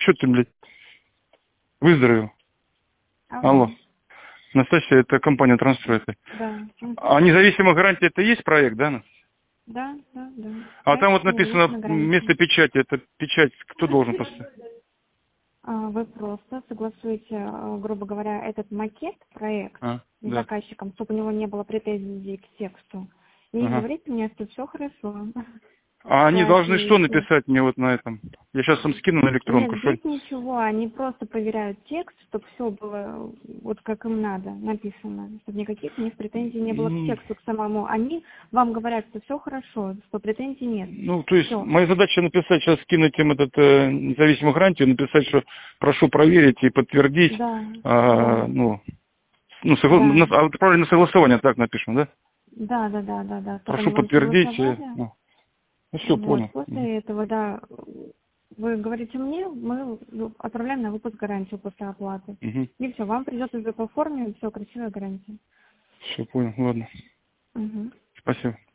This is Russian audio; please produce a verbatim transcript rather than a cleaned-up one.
что ты, блядь, выздоровел? Алло. Алло. Настасья, это компания Трансстройка. Да. А независимая гарантия, это есть проект, да? Да, да, да. А там вот Проект написано независимой место гарантии. печати. Это печать кто должен поставить? А, Вы просто согласуете, а, грубо говоря, этот макет, проект А, с да. заказчиком, чтобы у него не было претензий к тексту. И Ага. говорите мне, что все хорошо. А они должны что Платите. написать мне вот на этом? Я сейчас им скину на электронку, Нет, что ли? здесь ничего, они просто проверяют текст, чтобы все было вот как им надо написано, чтобы никаких у них претензий не было к М, тексту, к самому. Они вам говорят, что все хорошо, что претензий нет. Ну, то есть, Все. моя задача написать, сейчас скинуть им этот э, независимую гарантию, написать, что прошу проверить и подтвердить, Да, а, да, ну, ну, согла... да, на- а вот правильно согласование так напишем, да? да, да, да, да, да, чтобы Прошу они вам подтвердить. э, согласовали. Ну, ну все, Вот, понял. Мгм. после этого, да, вы говорите мне, мы отправляем на выпуск гарантию после оплаты. Мгм. И все, вам придет уже по форме, все, красивая гарантия. Все, понял, ладно. Угу. Спасибо.